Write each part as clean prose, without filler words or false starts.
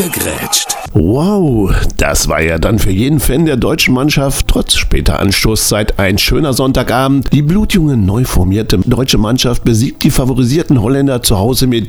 Abgegrätscht. Wow, das war ja dann für jeden Fan der deutschen Mannschaft trotz später Anstoßzeit ein schöner Sonntagabend. Die blutjunge, neu formierte deutsche Mannschaft besiegt die favorisierten Holländer zu Hause mit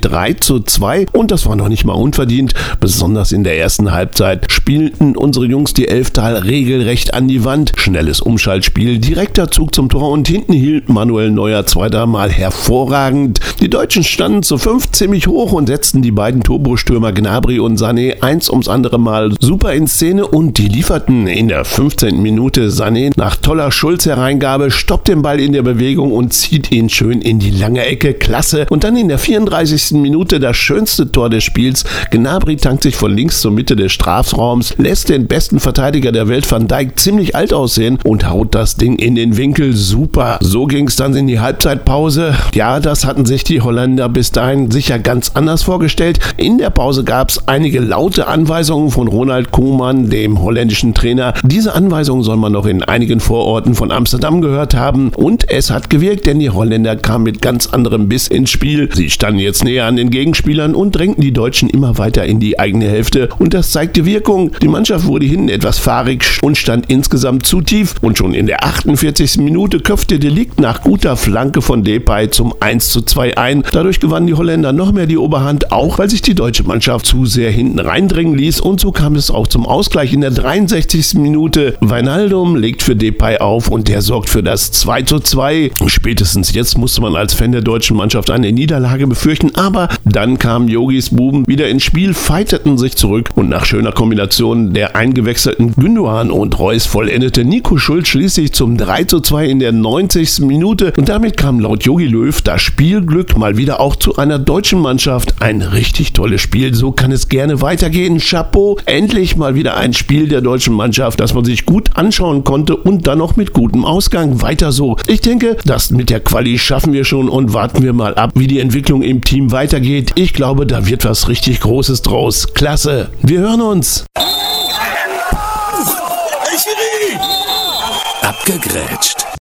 3:2 und das war noch nicht mal unverdient. Besonders in der ersten Halbzeit spielten unsere Jungs die Elftal regelrecht an die Wand. Schnelles Umschaltspiel, direkter Zug zum Tor und hinten hielt Manuel Neuer zweimal hervorragend. Die Deutschen standen zu 5 ziemlich hoch und setzten die beiden Turbostürmer Gnabry und Sané eins ums andere Mal super in Szene und die lieferten in der 15. Minute. Sané nach toller Schulz-Hereingabe stoppt den Ball in der Bewegung und zieht ihn schön in die lange Ecke. Klasse. Und dann in der 34. Minute das schönste Tor des Spiels. Gnabry tankt sich von links zur Mitte des Strafraums, lässt den besten Verteidiger der Welt Van Dijk ziemlich alt aussehen und haut das Ding in den Winkel. Super. So ging es dann in die Halbzeitpause. Ja, das hatten sich die Holländer bis dahin sicher ganz anders vorgestellt. In der Pause gab es einige laute Anweisungen von Ronald Koeman, dem holländischen Trainer. Diese Anweisungen soll man noch in einigen Vororten von Amsterdam gehört haben und es hat gewirkt, denn die Holländer kamen mit ganz anderem Biss ins Spiel. Sie standen jetzt näher an den Gegenspielern und drängten die Deutschen immer weiter in die eigene Hälfte und das zeigte Wirkung. Die Mannschaft wurde hinten etwas fahrig und stand insgesamt zu tief und schon in der 48. Minute köpfte De Ligt nach guter Flanke von Depay zum 1:2 ein. Dadurch gewannen die Holländer noch mehr die Oberhand, auch weil sich die deutsche Mannschaft zu sehr hinten reindrängen ließ und so kam es auch zum Ausgleich in der 63. Minute. Wijnaldum legt für Depay auf und der sorgt für das 2:2. Spätestens jetzt musste man als Fan der deutschen Mannschaft eine Niederlage befürchten, aber dann kamen Jogis Buben wieder ins Spiel, fighteten sich zurück und nach schöner Kombination der eingewechselten Gündoğan und Reus vollendete Nico Schulz schließlich zum 3:2 in der 90. Minute und damit kam laut Jogi Löw das Spielglück mal wieder auch zu einer deutschen Mannschaft. Ein richtig tolles Spiel, so kann es gerne weitergehen. Chapeau, endlich mal wieder ein Spiel der deutschen Mannschaft, das man sich gut anschauen konnte und dann noch mit gutem Ausgang. Weiter so. Ich denke, das mit der Quali schaffen wir schon und warten wir mal ab, wie die Entwicklung im Team weitergeht. Ich glaube, da wird was richtig Großes draus. Klasse. Wir hören uns. Abgegrätscht.